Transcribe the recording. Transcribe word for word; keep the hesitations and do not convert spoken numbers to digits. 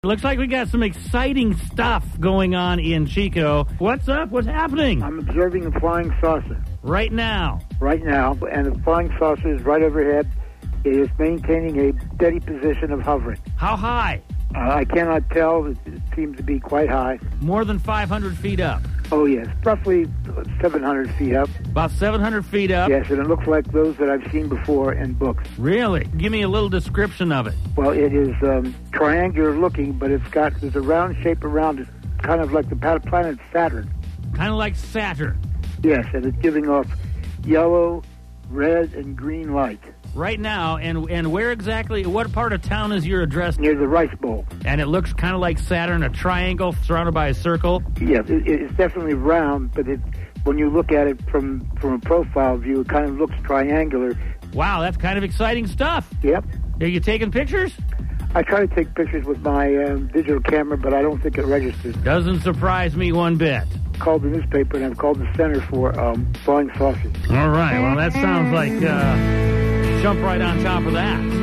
Looks like we got some exciting stuff going on in Chico. What's up? What's happening? I'm observing a flying saucer. Right now? Right now, and the flying saucer is right overhead. It is maintaining a steady position of hovering. How high? Uh, I cannot tell. It, it seems to be quite high. More than five hundred feet up? Oh, yes. Roughly seven hundred feet up. About seven hundred feet up? Yes, and it looks like those that I've seen before in books. Really? Give me a little description of it. Well, it is um, triangular looking, but it's got there's a round shape around it, kind of like the planet Saturn. Kind of like Saturn? Yes, and it's giving off yellow, red, and green light. Right now, and and where exactly, what part of town is your address? Near the Rice Bowl. And it looks kind of like Saturn, a triangle surrounded by a circle? Yes, it, it's definitely round, but it, when you look at it from, from a profile view, it kind of looks triangular. Wow, that's kind of exciting stuff. Yep. Are you taking pictures? I try to take pictures with my um, digital camera, but I don't think it registers. Doesn't surprise me one bit. I've called the newspaper, and I've called the Center for um, Flying Saucers. All right, well, that sounds like... Uh, jump right on top of that.